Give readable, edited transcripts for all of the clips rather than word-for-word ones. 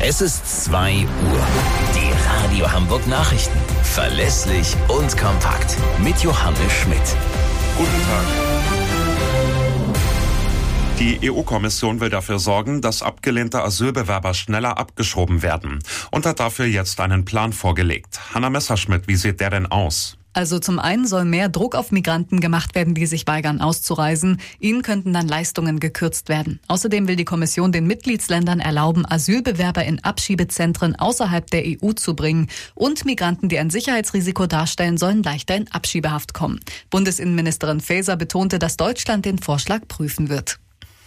Es ist 2 Uhr. Die Radio Hamburg Nachrichten. Verlässlich und kompakt. Mit Johannes Schmidt. Guten Tag. Die EU-Kommission will dafür sorgen, dass abgelehnte Asylbewerber schneller abgeschoben werden und hat dafür jetzt einen Plan vorgelegt. Hanna Messerschmidt, wie sieht der denn aus? Also zum einen soll mehr Druck auf Migranten gemacht werden, die sich weigern auszureisen. Ihnen könnten dann Leistungen gekürzt werden. Außerdem will die Kommission den Mitgliedsländern erlauben, Asylbewerber in Abschiebezentren außerhalb der EU zu bringen. Und Migranten, die ein Sicherheitsrisiko darstellen, sollen leichter in Abschiebehaft kommen. Bundesinnenministerin Faeser betonte, dass Deutschland den Vorschlag prüfen wird.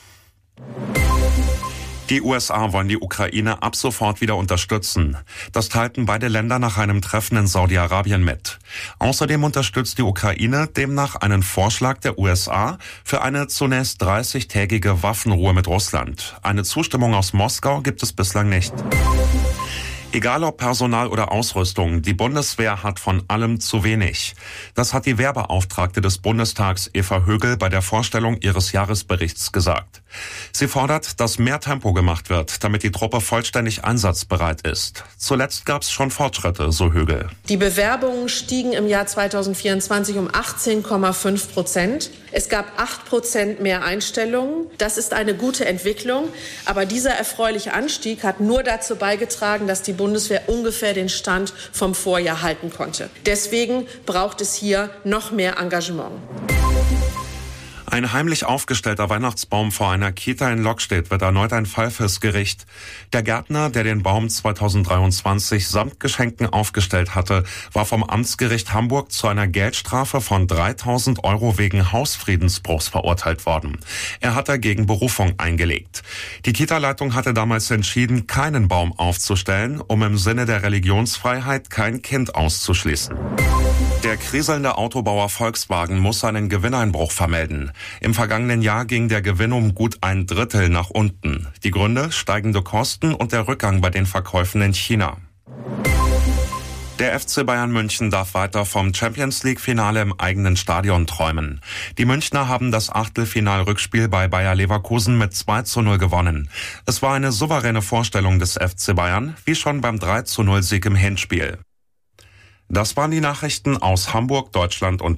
Die USA wollen die Ukraine ab sofort wieder unterstützen. Das teilten beide Länder nach einem Treffen in Saudi-Arabien mit. Außerdem unterstützt die Ukraine demnach einen Vorschlag der USA für eine zunächst 30-tägige Waffenruhe mit Russland. Eine Zustimmung aus Moskau gibt es bislang nicht. Egal ob Personal oder Ausrüstung, die Bundeswehr hat von allem zu wenig. Das hat die Wehrbeauftragte des Bundestags Eva Högel bei der Vorstellung ihres Jahresberichts gesagt. Sie fordert, dass mehr Tempo gemacht wird, damit die Truppe vollständig einsatzbereit ist. Zuletzt gab es schon Fortschritte, so Högel. Die Bewerbungen stiegen im Jahr 2024 um 18,5%. Es gab 8% mehr Einstellungen. Das ist eine gute Entwicklung. Aber dieser erfreuliche Anstieg hat nur dazu beigetragen, dass die Bundeswehr ungefähr den Stand vom Vorjahr halten konnte. Deswegen braucht es hier noch mehr Engagement. Ein heimlich aufgestellter Weihnachtsbaum vor einer Kita in Lockstedt wird erneut ein Fall fürs Gericht. Der Gärtner, der den Baum 2023 samt Geschenken aufgestellt hatte, war vom Amtsgericht Hamburg zu einer Geldstrafe von 3.000 € wegen Hausfriedensbruchs verurteilt worden. Er hat dagegen Berufung eingelegt. Die Kita-Leitung hatte damals entschieden, keinen Baum aufzustellen, um im Sinne der Religionsfreiheit kein Kind auszuschließen. Der kriselnde Autobauer Volkswagen muss seinen Gewinneinbruch vermelden. Im vergangenen Jahr ging der Gewinn um gut 1/3 nach unten. Die Gründe: steigende Kosten und der Rückgang bei den Verkäufen in China. Der FC Bayern München darf weiter vom Champions-League-Finale im eigenen Stadion träumen. Die Münchner haben das Achtelfinal-Rückspiel bei Bayer Leverkusen mit 2:0 gewonnen. Es war eine souveräne Vorstellung des FC Bayern, wie schon beim 3:0-Sieg im Hinspiel. Das waren die Nachrichten aus Hamburg, Deutschland und